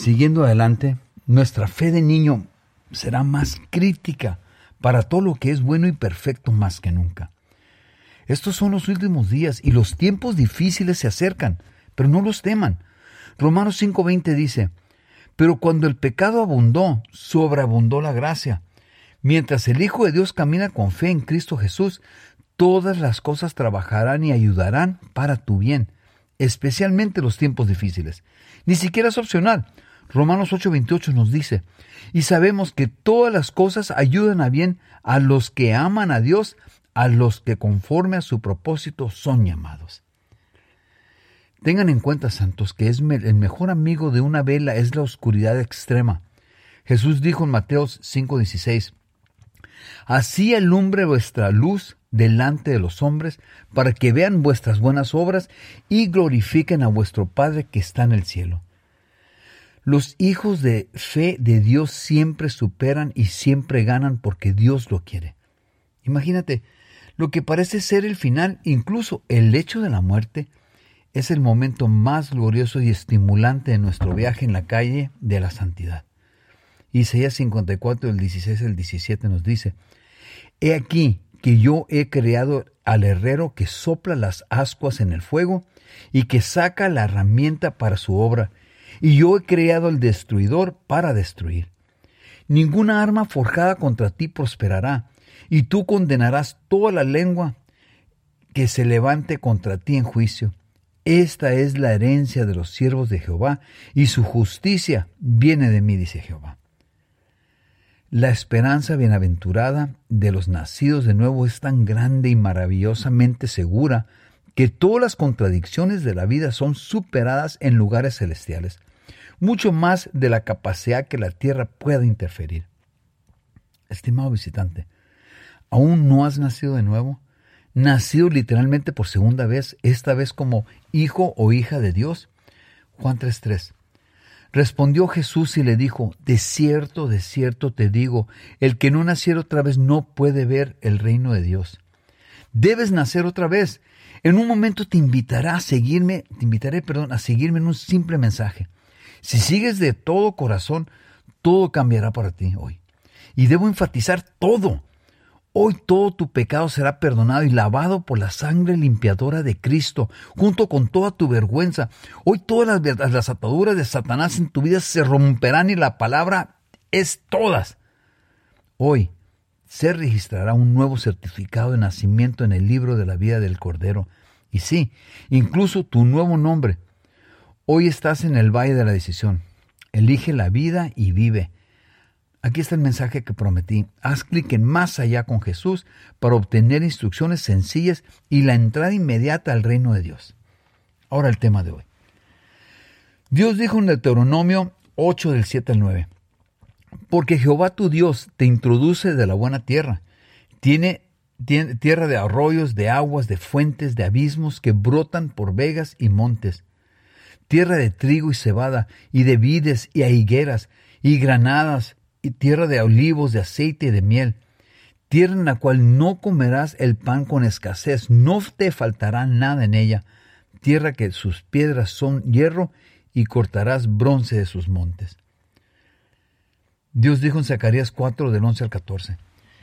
Siguiendo adelante, nuestra fe de niño será más crítica para todo lo que es bueno y perfecto más que nunca. Estos son los últimos días y los tiempos difíciles se acercan, pero no los teman. Romanos 5:20 dice, pero cuando el pecado abundó, sobreabundó la gracia. Mientras el Hijo de Dios camina con fe en Cristo Jesús, todas las cosas trabajarán y ayudarán para tu bien, especialmente los tiempos difíciles. Ni siquiera es opcional. Romanos 8:28 nos dice, y sabemos que todas las cosas ayudan a bien a los que aman a Dios, a los que conforme a su propósito son llamados. Tengan en cuenta, santos, que el mejor amigo de una vela es la oscuridad extrema. Jesús dijo en Mateo 5:16, así alumbre vuestra luz delante de los hombres, para que vean vuestras buenas obras y glorifiquen a vuestro Padre que está en el cielo. Los hijos de fe de Dios siempre superan y siempre ganan porque Dios lo quiere. Imagínate, lo que parece ser el final, incluso el hecho de la muerte, es el momento más glorioso y estimulante de nuestro viaje en la calle de la santidad. Isaías 54, del 16 al 17 nos dice, he aquí que yo he creado al herrero que sopla las ascuas en el fuego y que saca la herramienta para su obra, y yo he creado al destruidor para destruir. Ninguna arma forjada contra ti prosperará, y tú condenarás toda la lengua que se levante contra ti en juicio. Esta es la herencia de los siervos de Jehová, y su justicia viene de mí, dice Jehová. La esperanza bienaventurada de los nacidos de nuevo es tan grande y maravillosamente segura que todas las contradicciones de la vida son superadas en lugares celestiales, mucho más de la capacidad que la tierra pueda interferir. Estimado visitante, ¿aún no has nacido de nuevo? Nacido literalmente por segunda vez, esta vez como hijo o hija de Dios. Juan 3:3. Respondió Jesús y le dijo, de cierto te digo, el que no naciera otra vez no puede ver el reino de Dios. Debes nacer otra vez. En un momento te invitaré a seguirme en un simple mensaje. Si sigues de todo corazón, todo cambiará para ti hoy. Y debo enfatizar todo. Hoy todo tu pecado será perdonado y lavado por la sangre limpiadora de Cristo, junto con toda tu vergüenza. Hoy todas las ataduras de Satanás en tu vida se romperán y la palabra es todas. Hoy se registrará un nuevo certificado de nacimiento en el libro de la vida del Cordero. Y sí, incluso tu nuevo nombre. Hoy estás en el valle de la decisión. Elige la vida y vive. Aquí está el mensaje que prometí. Haz clic en Más Allá con Jesús para obtener instrucciones sencillas y la entrada inmediata al reino de Dios. Ahora el tema de hoy. Dios dijo en Deuteronomio 8 del 7 al 9. Porque Jehová tu Dios te introduce de la buena tierra. Tiene tierra de arroyos, de aguas, de fuentes, de abismos que brotan por vegas y montes. Tierra de trigo y cebada, y de vides y higueras, y granadas, y tierra de olivos, de aceite y de miel, tierra en la cual no comerás el pan con escasez, no te faltará nada en ella, tierra que sus piedras son hierro y cortarás bronce de sus montes. Dios dijo en Zacarías 4, del 11 al 14,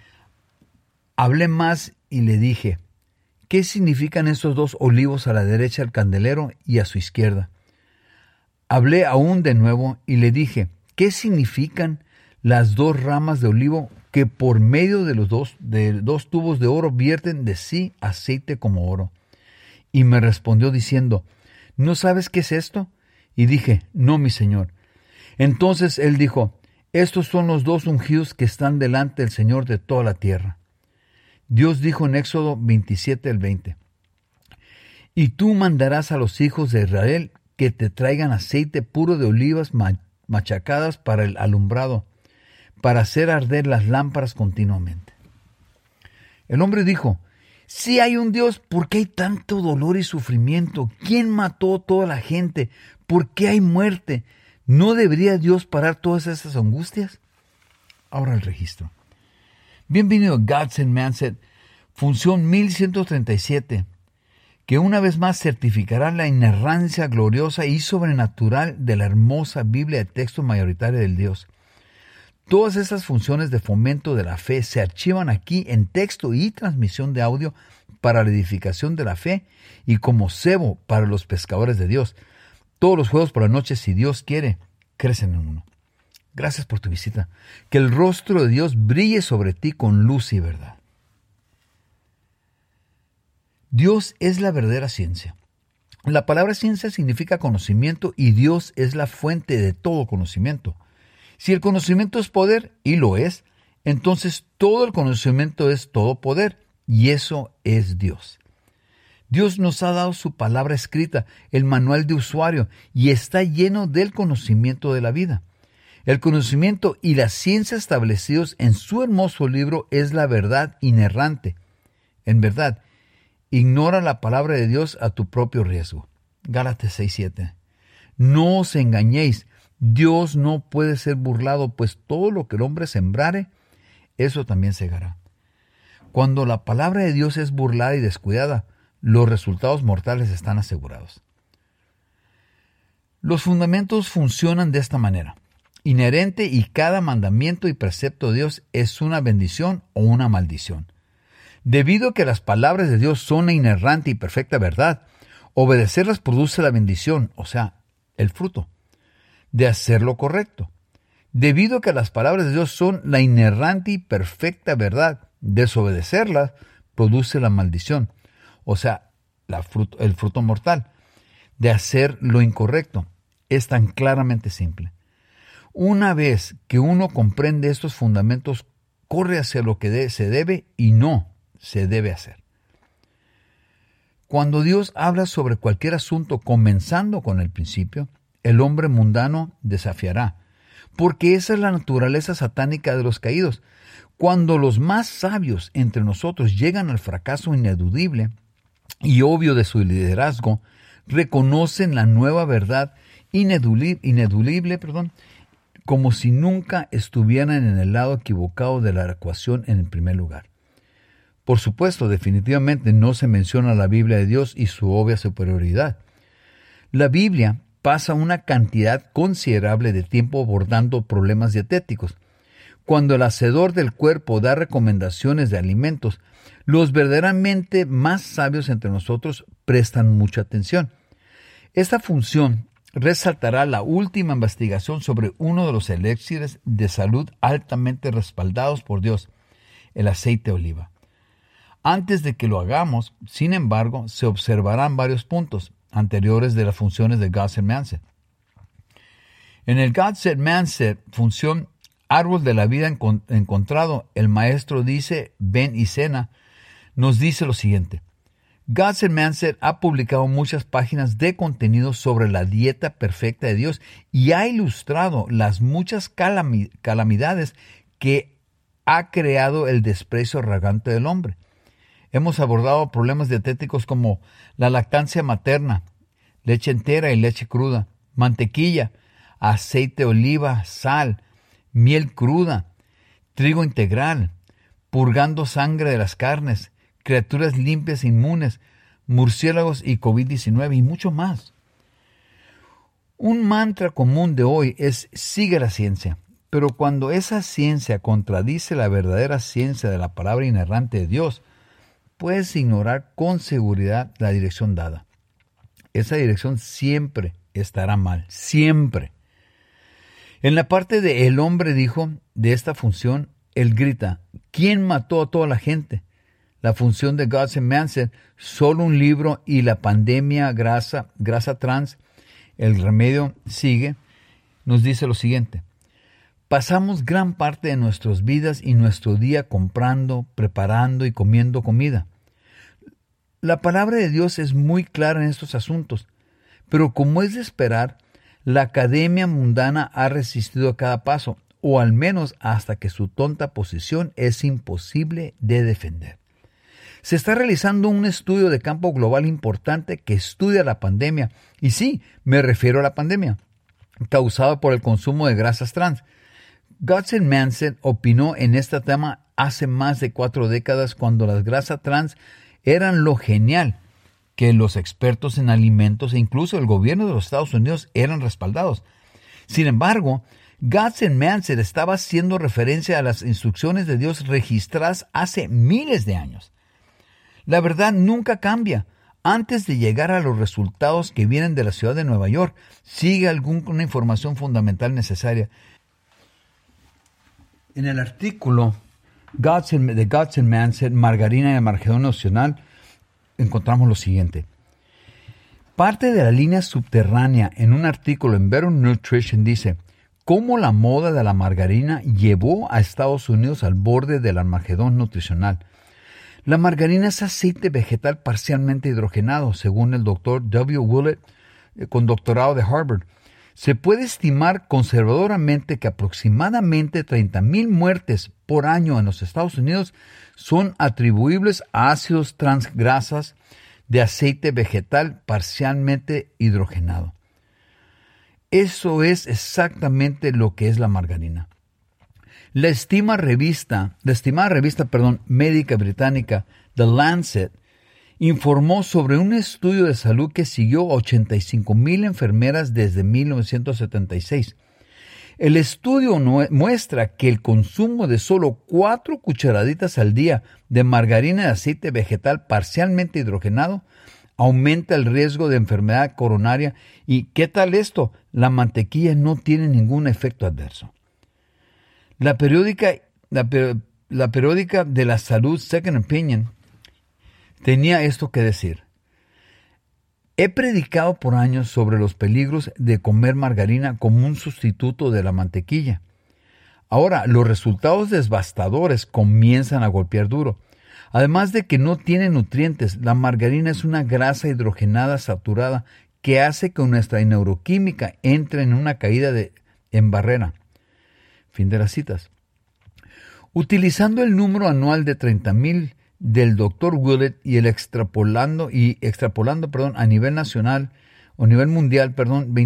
hablé más y le dije, ¿qué significan estos dos olivos a la derecha del candelero y a su izquierda? Hablé aún de nuevo y le dije, ¿qué significan las dos ramas de olivo que por medio de dos tubos de oro vierten de sí aceite como oro? Y me respondió diciendo, ¿no sabes qué es esto? Y dije, no, mi señor. Entonces él dijo, estos son los dos ungidos que están delante del Señor de toda la tierra. Dios dijo en Éxodo 27, el 20, y tú mandarás a los hijos de Israel que te traigan aceite puro de olivas machacadas para el alumbrado, para hacer arder las lámparas continuamente. El hombre dijo, si hay un Dios, ¿por qué hay tanto dolor y sufrimiento? ¿Quién mató a toda la gente? ¿Por qué hay muerte? ¿No debería Dios parar todas esas angustias? Ahora el registro. Bienvenido a God's and Mindset, función 1137. que una vez más certificará la inerrancia gloriosa y sobrenatural de la hermosa Biblia de texto mayoritario del Dios. Todas esas funciones de fomento de la fe se archivan aquí en texto y transmisión de audio para la edificación de la fe y como cebo para los pescadores de Dios. Todos los jueves por la noche, si Dios quiere, crecen en uno. Gracias por tu visita. Que el rostro de Dios brille sobre ti con luz y verdad. Dios es la verdadera ciencia. La palabra ciencia significa conocimiento y Dios es la fuente de todo conocimiento. Si el conocimiento es poder, y lo es, entonces todo el conocimiento es todo poder, y eso es Dios. Dios nos ha dado su palabra escrita, el manual de usuario, y está lleno del conocimiento de la vida. El conocimiento y la ciencia establecidos en su hermoso libro es la verdad inerrante. En verdad, ignora la palabra de Dios a tu propio riesgo. Gálatas 6:7. No os engañéis, Dios no puede ser burlado, pues todo lo que el hombre sembrare, eso también segará. Cuando la palabra de Dios es burlada y descuidada, los resultados mortales están asegurados. Los fundamentos funcionan de esta manera. Inherente y cada mandamiento y precepto de Dios es una bendición o una maldición. Debido a que las palabras de Dios son la inerrante y perfecta verdad, obedecerlas produce la bendición, o sea, el fruto, de hacer lo correcto. Debido a que las palabras de Dios son la inerrante y perfecta verdad, desobedecerlas produce la maldición, o sea, el fruto mortal, de hacer lo incorrecto. Es tan claramente simple. Una vez que uno comprende estos fundamentos, corre hacia lo que se debe y no se debe hacer. Cuando Dios habla sobre cualquier asunto, comenzando con el principio, el hombre mundano desafiará, porque esa es la naturaleza satánica de los caídos. Cuando los más sabios entre nosotros llegan al fracaso ineludible y obvio de su liderazgo, reconocen la nueva verdad ineludible, como si nunca estuvieran en el lado equivocado de la ecuación en el primer lugar. Por supuesto, definitivamente no se menciona la Biblia de Dios y su obvia superioridad. La Biblia pasa una cantidad considerable de tiempo abordando problemas dietéticos. Cuando el hacedor del cuerpo da recomendaciones de alimentos, los verdaderamente más sabios entre nosotros prestan mucha atención. Esta función resaltará la última investigación sobre uno de los elixires de salud altamente respaldados por Dios, el aceite de oliva. Antes de que lo hagamos, sin embargo, se observarán varios puntos anteriores de las funciones de God Said, Man Said. En el God Said, Man Said, función árbol de la vida encontrado, el maestro dice, ven y cena, nos dice lo siguiente. God Said, Man Said ha publicado muchas páginas de contenido sobre la dieta perfecta de Dios y ha ilustrado las muchas calamidades que ha creado el desprecio arrogante del hombre. Hemos abordado problemas dietéticos como la lactancia materna, leche entera y leche cruda, mantequilla, aceite de oliva, sal, miel cruda, trigo integral, purgando sangre de las carnes, criaturas limpias e inmunes, murciélagos y COVID-19 y mucho más. Un mantra común de hoy es sigue la ciencia, pero cuando esa ciencia contradice la verdadera ciencia de la palabra inerrante de Dios, puedes ignorar con seguridad la dirección dada. Esa dirección siempre estará mal, siempre. En la parte de el hombre dijo de esta función, él grita, ¿quién mató a toda la gente? La función de God Said, Man Said, solo un libro y la pandemia grasa trans, el remedio sigue, nos dice lo siguiente. Pasamos gran parte de nuestras vidas y nuestro día comprando, preparando y comiendo comida. La palabra de Dios es muy clara en estos asuntos, pero como es de esperar, la academia mundana ha resistido a cada paso, o al menos hasta que su tonta posición es imposible de defender. Se está realizando un estudio de campo global importante que estudia la pandemia, y sí, me refiero a la pandemia, causada por el consumo de grasas trans. God Said, Man Said opinó en este tema hace más de 4 décadas cuando las grasas trans eran lo genial, que los expertos en alimentos e incluso el gobierno de los Estados Unidos eran respaldados. Sin embargo, God's and Man's estaba haciendo referencia a las instrucciones de Dios registradas hace miles de años. La verdad nunca cambia. Antes de llegar a los resultados que vienen de la ciudad de Nueva York, sigue alguna información fundamental necesaria. En el artículo de God's and Man's, Margarina y el Margedón Nacional, encontramos lo siguiente. Parte de la línea subterránea en un artículo en Better Nutrition dice cómo la moda de la margarina llevó a Estados Unidos al borde del Armagedón nutricional. La margarina es aceite vegetal parcialmente hidrogenado, según el Dr. W. Willett, con doctorado de Harvard. Se puede estimar conservadoramente que aproximadamente 30,000 muertes por año en los Estados Unidos son atribuibles a ácidos transgrasas de aceite vegetal parcialmente hidrogenado. Eso es exactamente lo que es la margarina. La estimada revista médica británica The Lancet informó sobre un estudio de salud que siguió a 85,000 enfermeras desde 1976. El estudio muestra que el consumo de solo 4 cucharaditas al día de margarina de aceite vegetal parcialmente hidrogenado aumenta el riesgo de enfermedad coronaria. ¿Y qué tal esto? La mantequilla no tiene ningún efecto adverso. La periódica de la salud Second Opinion tenía esto que decir. He predicado por años sobre los peligros de comer margarina como un sustituto de la mantequilla. Ahora, los resultados devastadores comienzan a golpear duro. Además de que no tiene nutrientes, la margarina es una grasa hidrogenada saturada que hace que nuestra neuroquímica entre en una caída en barrera. Fin de las citas. Utilizando el número anual de 30,000 del Dr. Willett y extrapolando a nivel nacional o nivel mundial,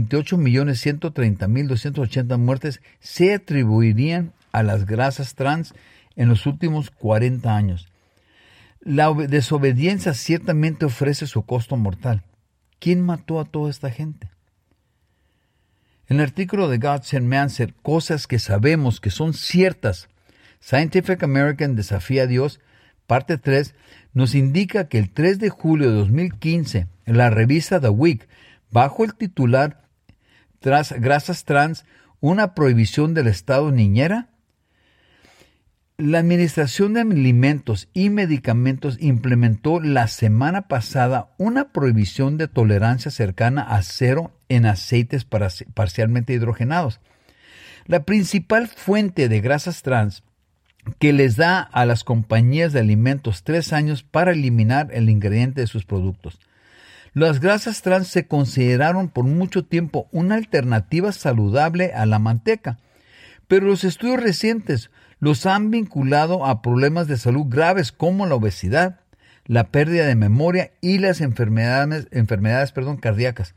28,130,280 muertes se atribuirían a las grasas trans en los últimos 40 años. La desobediencia ciertamente ofrece su costo mortal. ¿Quién mató a toda esta gente? En el artículo de God's and Man's, cosas que sabemos que son ciertas, Scientific American desafía a Dios, parte 3, nos indica que el 3 de julio de 2015, la revista The Week, bajo el titular Grasas Trans, una prohibición del Estado niñera, la Administración de Alimentos y Medicamentos implementó la semana pasada una prohibición de tolerancia cercana a cero en aceites parcialmente hidrogenados. La principal fuente de grasas trans que les da a las compañías de alimentos 3 años para eliminar el ingrediente de sus productos. Las grasas trans se consideraron por mucho tiempo una alternativa saludable a la manteca, pero los estudios recientes los han vinculado a problemas de salud graves como la obesidad, la pérdida de memoria y las enfermedades cardíacas.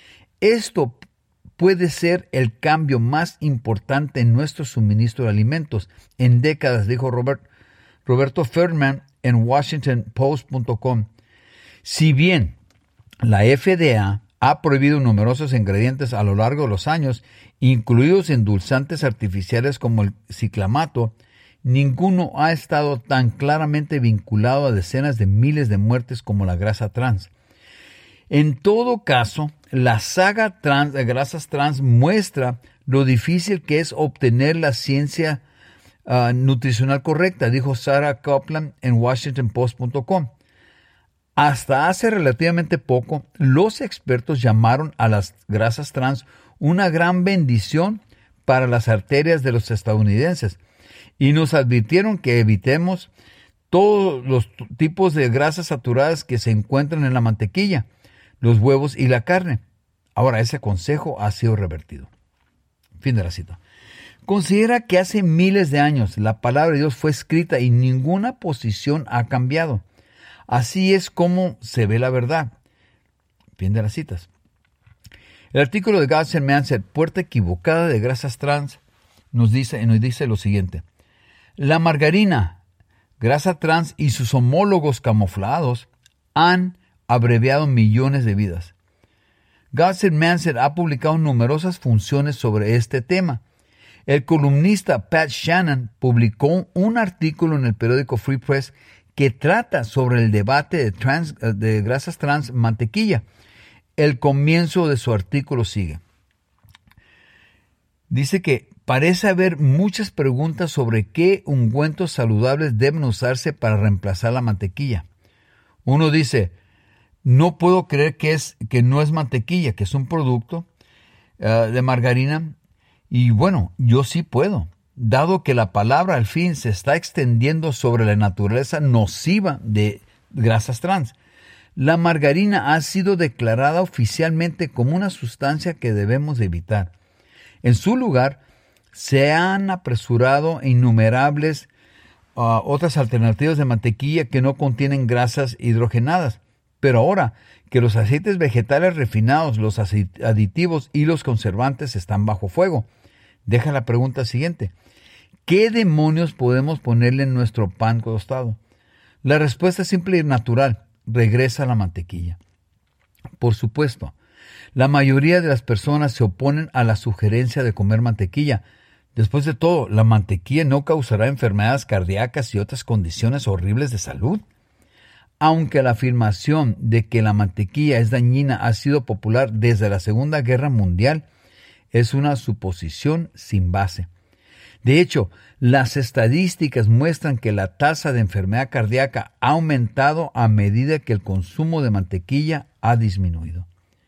Esto puede ser el cambio más importante en nuestro suministro de alimentos en décadas, dijo Roberto Feldman en WashingtonPost.com. Si bien la FDA ha prohibido numerosos ingredientes a lo largo de los años, incluidos endulzantes artificiales como el ciclamato, ninguno ha estado tan claramente vinculado a decenas de miles de muertes como la grasa trans. En todo caso, la saga de grasas trans muestra lo difícil que es obtener la ciencia nutricional correcta, dijo Sarah Kaplan en WashingtonPost.com. Hasta hace relativamente poco, los expertos llamaron a las grasas trans una gran bendición para las arterias de los estadounidenses y nos advirtieron que evitemos todos los tipos de grasas saturadas que se encuentran en la mantequilla, los huevos y la carne. Ahora, ese consejo ha sido revertido. Fin de la cita. Considera que hace miles de años la palabra de Dios fue escrita y ninguna posición ha cambiado. Así es como se ve la verdad. Fin de las citas. El artículo de God's and Man's, puerta equivocada de grasas trans, nos dice lo siguiente. La margarina, grasa trans y sus homólogos camuflados han abreviado millones de vidas. Godsend Manson ha publicado numerosas funciones sobre este tema. El columnista Pat Shannon publicó un artículo en el periódico Free Press que trata sobre el debate de grasas trans mantequilla. El comienzo de su artículo sigue. Dice que parece haber muchas preguntas sobre qué ungüentos saludables deben usarse para reemplazar la mantequilla. Uno dice, no puedo creer que no es mantequilla, que es un producto de margarina. Y bueno, yo sí puedo, dado que la palabra al fin se está extendiendo sobre la naturaleza nociva de grasas trans. La margarina ha sido declarada oficialmente como una sustancia que debemos evitar. En su lugar, se han apresurado innumerables otras alternativas de mantequilla que no contienen grasas hidrogenadas. Pero ahora que los aceites vegetales refinados, los aditivos y los conservantes están bajo fuego, deja la pregunta siguiente. ¿Qué demonios podemos ponerle en nuestro pan tostado? La respuesta es simple y natural. Regresa a la mantequilla. Por supuesto, la mayoría de las personas se oponen a la sugerencia de comer mantequilla. Después de todo, la mantequilla no causará enfermedades cardíacas y otras condiciones horribles de salud. Aunque la afirmación de que la mantequilla es dañina ha sido popular desde la Segunda Guerra Mundial, es una suposición sin base. De hecho, las estadísticas muestran que la tasa de enfermedad cardíaca ha aumentado a medida que el consumo de mantequilla ha disminuido.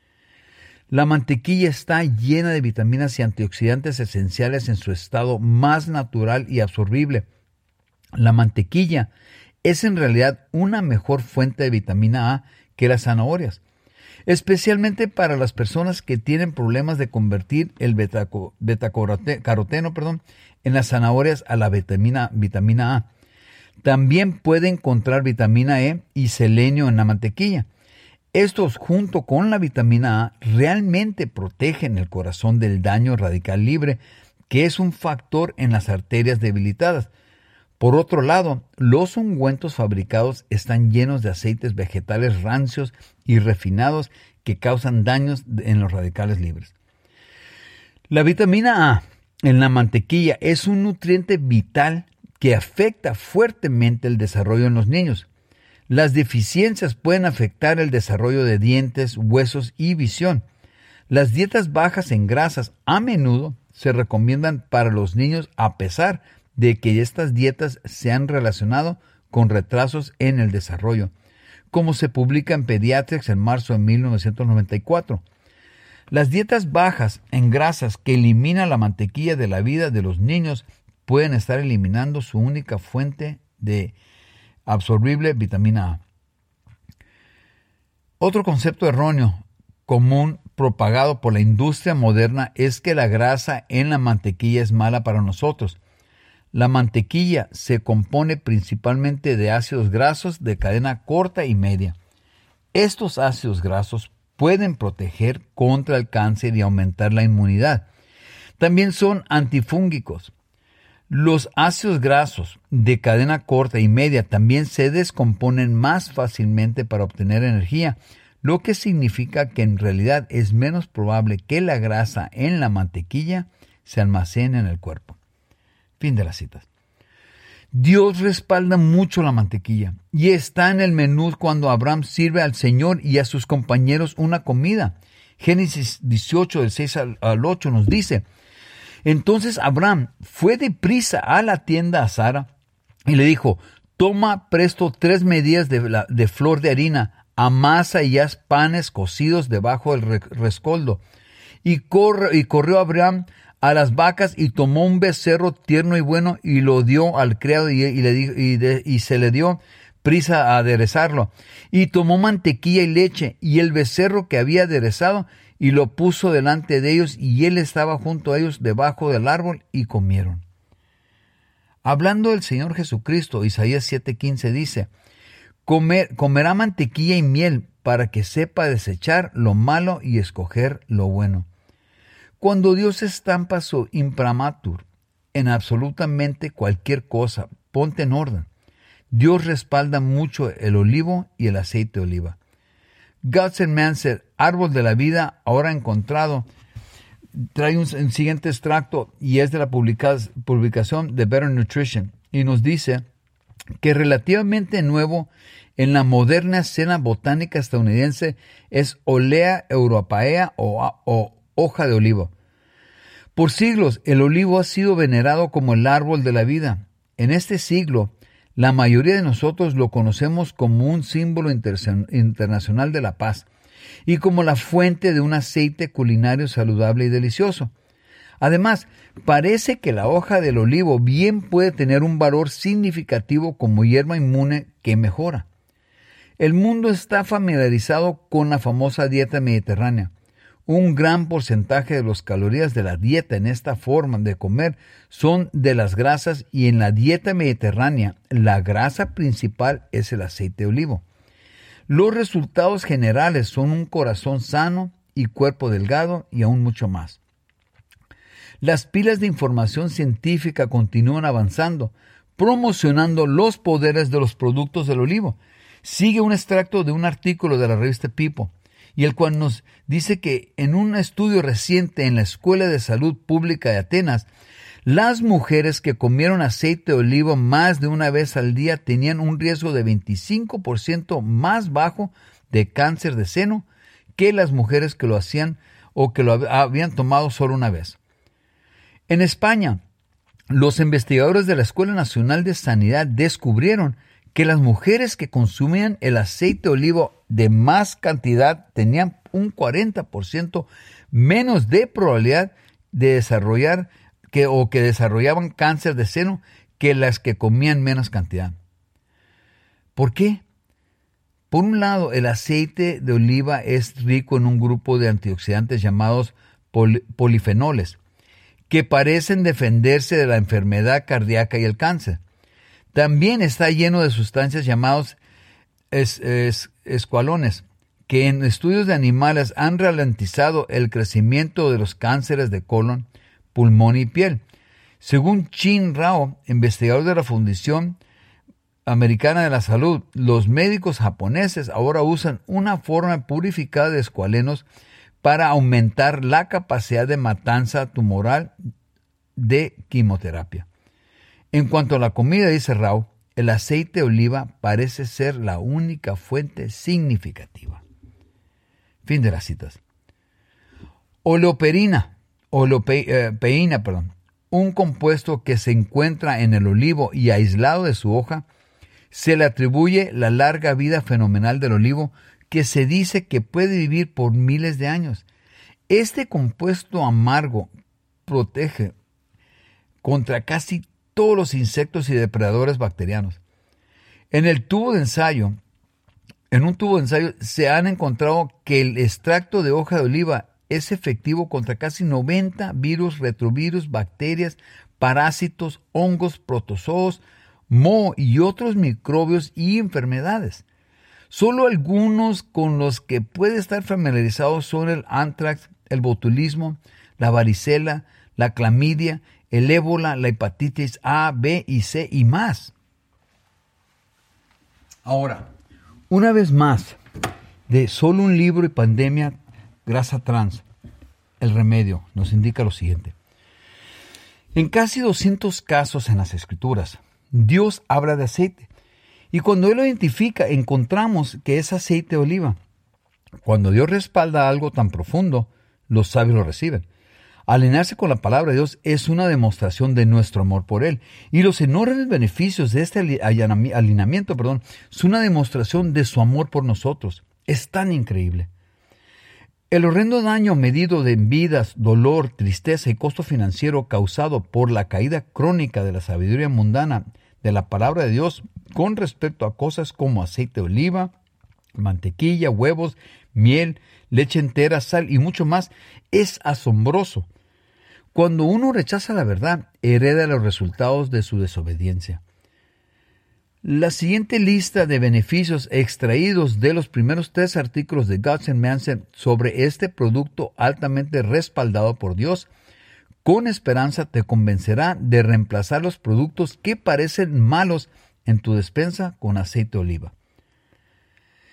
La mantequilla está llena de vitaminas y antioxidantes esenciales en su estado más natural y absorbible. La mantequilla es en realidad una mejor fuente de vitamina A que las zanahorias, especialmente para las personas que tienen problemas de convertir el betacaroteno en las zanahorias a la vitamina A. También puede encontrar vitamina E y selenio en la mantequilla. Estos, junto con la vitamina A, realmente protegen el corazón del daño radical libre, que es un factor en las arterias debilitadas. Por otro lado, los ungüentos fabricados están llenos de aceites vegetales rancios y refinados que causan daños en los radicales libres. La vitamina A en la mantequilla es un nutriente vital que afecta fuertemente el desarrollo en los niños. Las deficiencias pueden afectar el desarrollo de dientes, huesos y visión. Las dietas bajas en grasas a menudo se recomiendan para los niños a pesar de que estas dietas se han relacionado con retrasos en el desarrollo, como se publica en Pediatrics en marzo de 1994. Las dietas bajas en grasas que eliminan la mantequilla de la vida de los niños pueden estar eliminando su única fuente de absorbible vitamina A. Otro concepto erróneo común propagado por la industria moderna es que la grasa en la mantequilla es mala para nosotros. La mantequilla se compone principalmente de ácidos grasos de cadena corta y media. Estos ácidos grasos pueden proteger contra el cáncer y aumentar la inmunidad. También son antifúngicos. Los ácidos grasos de cadena corta y media también se descomponen más fácilmente para obtener energía, lo que significa que en realidad es menos probable que la grasa en la mantequilla se almacene en el cuerpo. Fin de las citas. Dios respalda mucho la mantequilla y está en el menú cuando Abraham sirve al Señor y a sus compañeros una comida. Génesis 18, del 6 al 8 nos dice: entonces Abraham fue deprisa a la tienda a Sara y le dijo: toma presto 3 medidas de flor de harina, amasa y haz panes cocidos debajo del rescoldo. Y corrió Abraham a las vacas y tomó un becerro tierno y bueno y lo dio al criado y se le dio prisa a aderezarlo. Y tomó mantequilla y leche y el becerro que había aderezado y lo puso delante de ellos, y él estaba junto a ellos debajo del árbol, y comieron. Hablando del Señor Jesucristo, Isaías 7:15 dice: comerá mantequilla y miel para que sepa desechar lo malo y escoger lo bueno. Cuando Dios estampa su imprimatur en absolutamente cualquier cosa, ponte en orden. Dios respalda mucho el olivo y el aceite de oliva. Guts and Manser, Árbol de la Vida, ahora encontrado, trae un siguiente extracto y es de la publicación de Better Nutrition y nos dice que relativamente nuevo en la moderna escena botánica estadounidense es Olea europaea o hoja de olivo. Por siglos, el olivo ha sido venerado como el árbol de la vida. En este siglo, la mayoría de nosotros lo conocemos como un símbolo internacional de la paz y como la fuente de un aceite culinario saludable y delicioso. Además, parece que la hoja del olivo bien puede tener un valor significativo como hierba inmune que mejora. El mundo está familiarizado con la famosa dieta mediterránea. Un gran porcentaje de las calorías de la dieta en esta forma de comer son de las grasas y en la dieta mediterránea la grasa principal es el aceite de olivo. Los resultados generales son un corazón sano y cuerpo delgado y aún mucho más. Las pilas de información científica continúan avanzando, promocionando los poderes de los productos del olivo. Sigue un extracto de un artículo de la revista People, y el cual nos dice que en un estudio reciente en la Escuela de Salud Pública de Atenas, las mujeres que comieron aceite de olivo más de una vez al día tenían un riesgo de 25% más bajo de cáncer de seno que las mujeres que lo hacían o que lo habían tomado solo una vez. En España, los investigadores de la Escuela Nacional de Sanidad descubrieron que las mujeres que consumían el aceite de olivo de más cantidad tenían un 40% menos de probabilidad de desarrollar que desarrollaban cáncer de seno que las que comían menos cantidad. ¿Por qué? Por un lado, el aceite de oliva es rico en un grupo de antioxidantes llamados polifenoles, que parecen defenderse de la enfermedad cardíaca y el cáncer. También está lleno de sustancias llamadas escualones, que en estudios de animales han ralentizado el crecimiento de los cánceres de colon, pulmón y piel. Según Chin Rao, investigador de la Fundación Americana de la Salud, los médicos japoneses ahora usan una forma purificada de escualenos para aumentar la capacidad de matanza tumoral de quimioterapia. En cuanto a la comida, dice Rao, el aceite de oliva parece ser la única fuente significativa. Fin de las citas. Oleopeína, un compuesto que se encuentra en el olivo y aislado de su hoja, se le atribuye la larga vida fenomenal del olivo que se dice que puede vivir por miles de años. Este compuesto amargo protege contra casi todos los insectos y depredadores bacterianos. En un tubo de ensayo se han encontrado que el extracto de hoja de oliva es efectivo contra casi 90 virus, retrovirus, bacterias, parásitos, hongos, protozoos, moho y otros microbios y enfermedades. Solo algunos con los que puede estar familiarizado son el anthrax, el botulismo, la varicela, la clamidia, el ébola, la hepatitis A, B y C y más. Ahora, una vez más, de solo un libro y pandemia, grasa trans, el remedio, nos indica lo siguiente. En casi 200 casos en las Escrituras, Dios habla de aceite. Y cuando Él lo identifica, encontramos que es aceite de oliva. Cuando Dios respalda algo tan profundo, los sabios lo reciben. Alinearse con la palabra de Dios es una demostración de nuestro amor por Él. Y los enormes beneficios de este alineamiento, es una demostración de su amor por nosotros. Es tan increíble. El horrendo daño medido en vidas, dolor, tristeza y costo financiero causado por la caída crónica de la sabiduría mundana de la palabra de Dios con respecto a cosas como aceite de oliva, mantequilla, huevos, miel, leche entera, sal y mucho más, es asombroso. Cuando uno rechaza la verdad, hereda los resultados de su desobediencia. La siguiente lista de beneficios extraídos de los primeros 3 artículos de Guts and Manser sobre este producto altamente respaldado por Dios, con esperanza te convencerá de reemplazar los productos que parecen malos en tu despensa con aceite de oliva.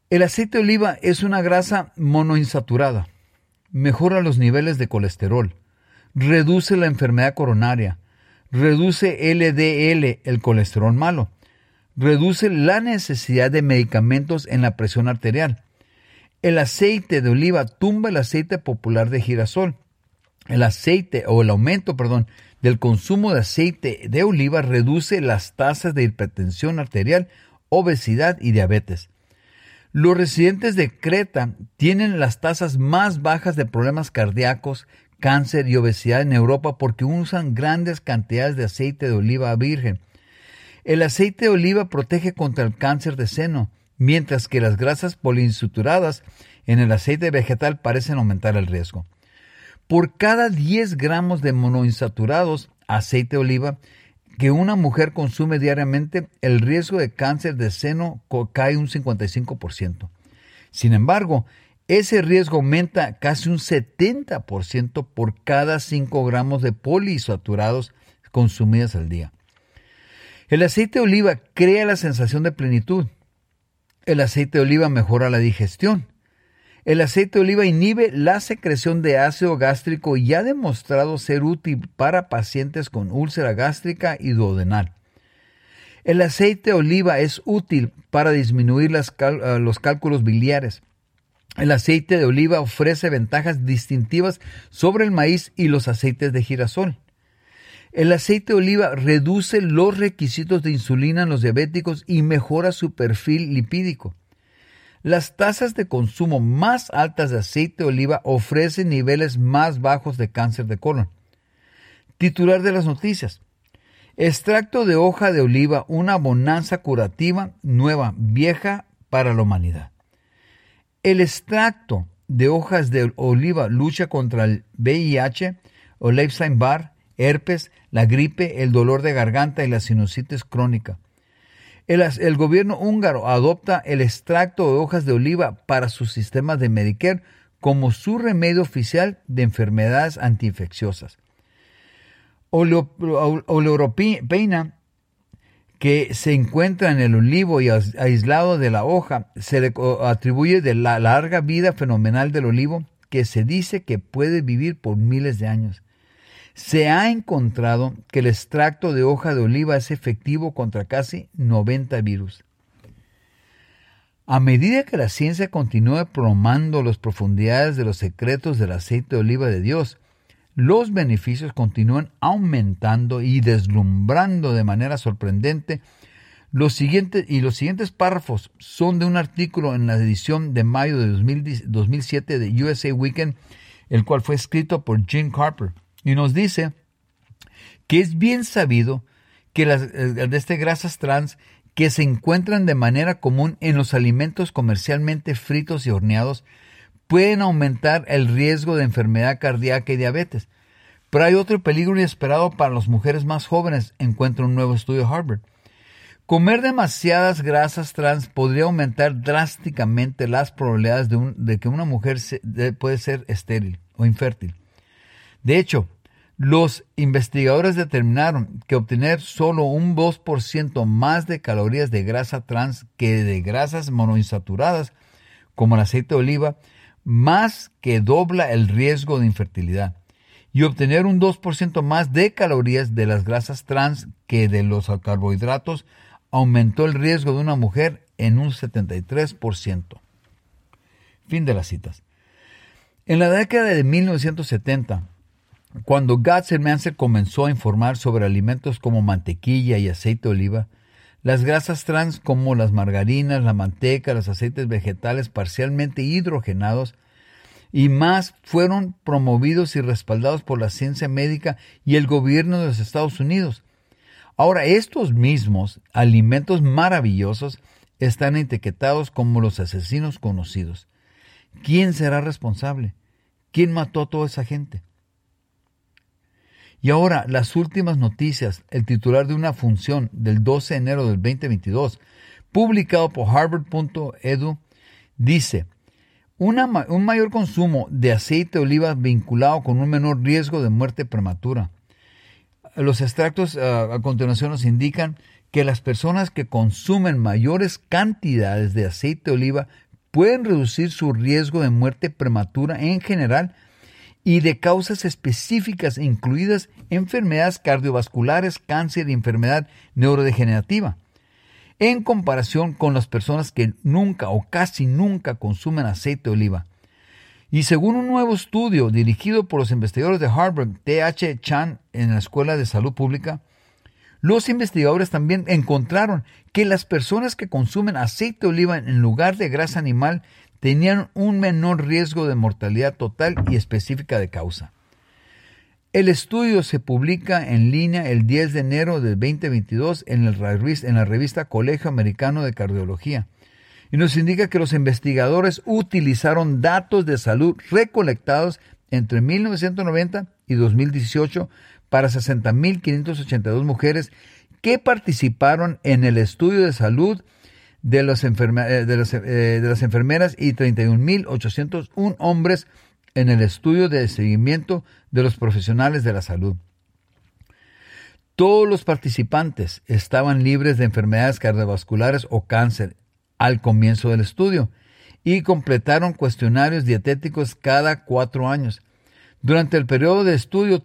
El aceite de oliva es una grasa monoinsaturada. Mejora los niveles de colesterol, reduce la enfermedad coronaria, reduce LDL, el colesterol malo, reduce la necesidad de medicamentos en la presión arterial. El aceite de oliva tumba el aceite popular de girasol. El aumento del consumo de aceite de oliva reduce las tasas de hipertensión arterial, obesidad y diabetes. Los residentes de Creta tienen las tasas más bajas de problemas cardíacos, cáncer y obesidad en Europa porque usan grandes cantidades de aceite de oliva virgen. El aceite de oliva protege contra el cáncer de seno, mientras que las grasas poliinsaturadas en el aceite vegetal parecen aumentar el riesgo. Por cada 10 gramos de monoinsaturados aceite de oliva que una mujer consume diariamente, el riesgo de cáncer de seno cae un 55%. Sin embargo, ese riesgo aumenta casi un 70% por cada 5 gramos de poliinsaturados consumidos al día. El aceite de oliva crea la sensación de plenitud. El aceite de oliva mejora la digestión. El aceite de oliva inhibe la secreción de ácido gástrico y ha demostrado ser útil para pacientes con úlcera gástrica y duodenal. El aceite de oliva es útil para disminuir los cálculos biliares. El aceite de oliva ofrece ventajas distintivas sobre el maíz y los aceites de girasol. El aceite de oliva reduce los requisitos de insulina en los diabéticos y mejora su perfil lipídico. Las tasas de consumo más altas de aceite de oliva ofrecen niveles más bajos de cáncer de colon. Titular de las noticias: extracto de hoja de oliva, una bonanza curativa nueva, vieja para la humanidad. El extracto de hojas de oliva lucha contra el VIH o Epstein-Barr, herpes, la gripe, el dolor de garganta y la sinusitis crónica. El gobierno húngaro adopta el extracto de hojas de oliva para su sistema de Medicare como su remedio oficial de enfermedades antiinfecciosas. Oleuropeina, que se encuentra en el olivo y aislado de la hoja, se le atribuye de la larga vida fenomenal del olivo, que se dice que puede vivir por miles de años. Se ha encontrado que el extracto de hoja de oliva es efectivo contra casi 90 virus. A medida que la ciencia continúa probando las profundidades de los secretos del aceite de oliva de Dios, los beneficios continúan aumentando y deslumbrando de manera sorprendente. Los siguientes párrafos son de un artículo en la edición de mayo de 2007 de USA Weekend, el cual fue escrito por Jim Carper. Y nos dice que es bien sabido que las grasas trans que se encuentran de manera común en los alimentos comercialmente fritos y horneados pueden aumentar el riesgo de enfermedad cardíaca y diabetes. Pero hay otro peligro inesperado para las mujeres más jóvenes, encuentra un nuevo estudio de Harvard. Comer demasiadas grasas trans podría aumentar drásticamente las probabilidades de que una mujer puede ser estéril o infértil. De hecho, los investigadores determinaron que obtener solo un 2% más de calorías de grasa trans que de grasas monoinsaturadas, como el aceite de oliva, más que dobla el riesgo de infertilidad. Y obtener un 2% más de calorías de las grasas trans que de los carbohidratos aumentó el riesgo de una mujer en un 73%. Fin de las citas. En la década de 1970, cuando Gad Manser comenzó a informar sobre alimentos como mantequilla y aceite de oliva, las grasas trans como las margarinas, la manteca, los aceites vegetales parcialmente hidrogenados y más fueron promovidos y respaldados por la ciencia médica y el gobierno de los Estados Unidos. Ahora, estos mismos alimentos maravillosos están etiquetados como los asesinos conocidos. ¿Quién será responsable? ¿Quién mató a toda esa gente? Y ahora, las últimas noticias. El titular de una función del 12 de enero del 2022, publicado por Harvard.edu, dice: un mayor consumo de aceite de oliva vinculado con un menor riesgo de muerte prematura. Los extractos a continuación nos indican que las personas que consumen mayores cantidades de aceite de oliva pueden reducir su riesgo de muerte prematura en general y de causas específicas, incluidas enfermedades cardiovasculares, cáncer y enfermedad neurodegenerativa, en comparación con las personas que nunca o casi nunca consumen aceite de oliva. Y según un nuevo estudio dirigido por los investigadores de Harvard, T.H. Chan, en la Escuela de Salud Pública, los investigadores también encontraron que las personas que consumen aceite de oliva en lugar de grasa animal tenían un menor riesgo de mortalidad total y específica de causa. El estudio se publica en línea el 10 de enero de 2022 en la revista Colegio Americano de Cardiología, y nos indica que los investigadores utilizaron datos de salud recolectados entre 1990 y 2018 para 60.582 mujeres que participaron en el estudio de salud de las enfermeras y 31.801 hombres en el estudio de seguimiento de los profesionales de la salud. Todos los participantes estaban libres de enfermedades cardiovasculares o cáncer al comienzo del estudio y completaron cuestionarios dietéticos cada 4 años. Durante el periodo de estudio,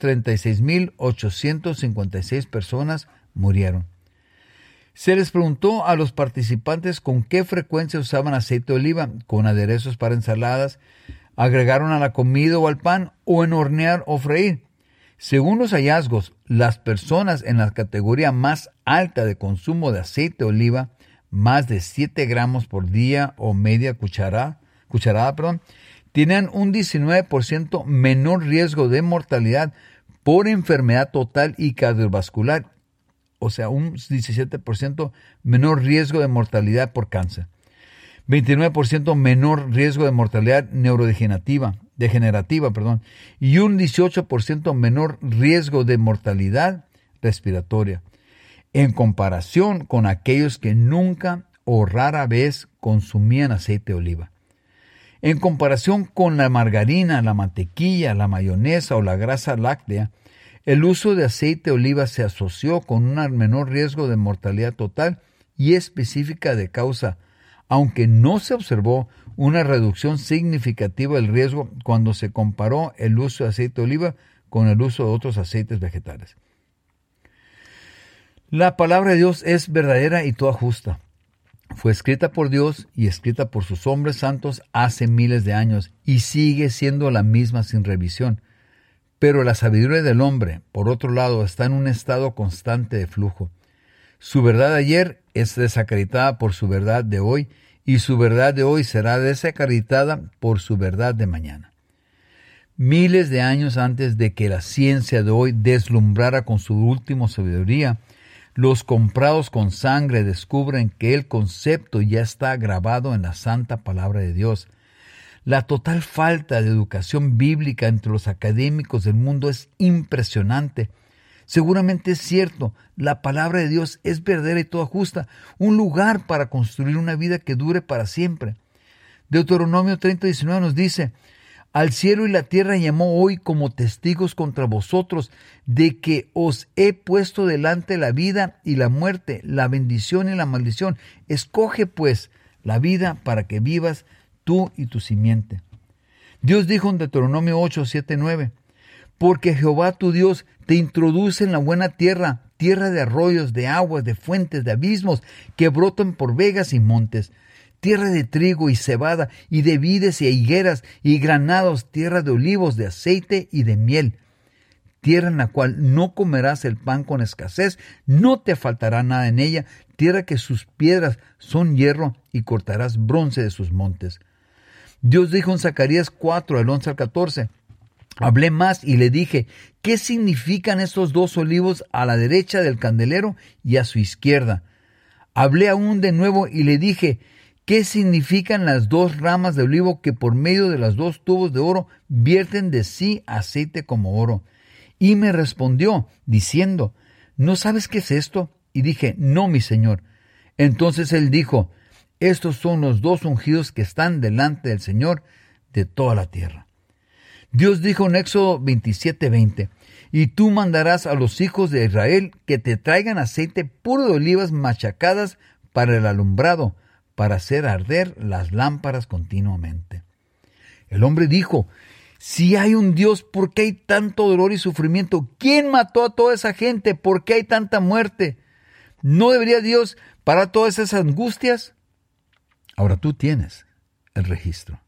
36.856 personas murieron. Se les preguntó a los participantes con qué frecuencia usaban aceite de oliva, con aderezos para ensaladas, agregaron a la comida o al pan, o en hornear o freír. Según los hallazgos, las personas en la categoría más alta de consumo de aceite de oliva, más de 7 gramos por día o media cucharada, tienen un 19% menor riesgo de mortalidad por enfermedad total y cardiovascular, o sea, un 17% menor riesgo de mortalidad por cáncer, 29% menor riesgo de mortalidad neurodegenerativa, y un 18% menor riesgo de mortalidad respiratoria, en comparación con aquellos que nunca o rara vez consumían aceite de oliva. En comparación con la margarina, la mantequilla, la mayonesa o la grasa láctea, el uso de aceite de oliva se asoció con un menor riesgo de mortalidad total y específica de causa, aunque no se observó una reducción significativa del riesgo cuando se comparó el uso de aceite de oliva con el uso de otros aceites vegetales. La palabra de Dios es verdadera y toda justa. Fue escrita por Dios y escrita por sus hombres santos hace miles de años y sigue siendo la misma sin revisión. Pero la sabiduría del hombre, por otro lado, está en un estado constante de flujo. Su verdad de ayer es desacreditada por su verdad de hoy, y su verdad de hoy será desacreditada por su verdad de mañana. Miles de años antes de que la ciencia de hoy deslumbrara con su última sabiduría, los comprados con sangre descubren que el concepto ya está grabado en la santa palabra de Dios. La total falta de educación bíblica entre los académicos del mundo es impresionante. Seguramente es cierto, la palabra de Dios es verdadera y toda justa, un lugar para construir una vida que dure para siempre. Deuteronomio 30:19 nos dice: al cielo y la tierra llamó hoy como testigos contra vosotros de que os he puesto delante la vida y la muerte, la bendición y la maldición. Escoge pues la vida para que vivas tú y tu simiente. Dios dijo en Deuteronomio 8:7-9, porque Jehová tu Dios te introduce en la buena tierra, tierra de arroyos, de aguas, de fuentes, de abismos que brotan por vegas y montes, tierra de trigo y cebada, y de vides y higueras y granados, tierra de olivos, de aceite y de miel, tierra en la cual no comerás el pan con escasez, no te faltará nada en ella, tierra que sus piedras son hierro y cortarás bronce de sus montes. Dios dijo en Zacarías 4:11-14, hablé más y le dije, ¿qué significan estos 2 olivos a la derecha del candelero y a su izquierda? Hablé aún de nuevo y le dije, ¿qué significan las 2 ramas de olivo que por medio de las 2 tubos de oro vierten de sí aceite como oro? Y me respondió, diciendo, ¿no sabes qué es esto? Y dije, no, mi señor. Entonces él dijo, estos son los 2 ungidos que están delante del Señor de toda la tierra. Dios dijo en Éxodo 27:20, y tú mandarás a los hijos de Israel que te traigan aceite puro de olivas machacadas para el alumbrado, para hacer arder las lámparas continuamente. El hombre dijo: si hay un Dios, ¿por qué hay tanto dolor y sufrimiento? ¿Quién mató a toda esa gente? ¿Por qué hay tanta muerte? ¿No debería Dios parar todas esas angustias? Ahora tú tienes el registro.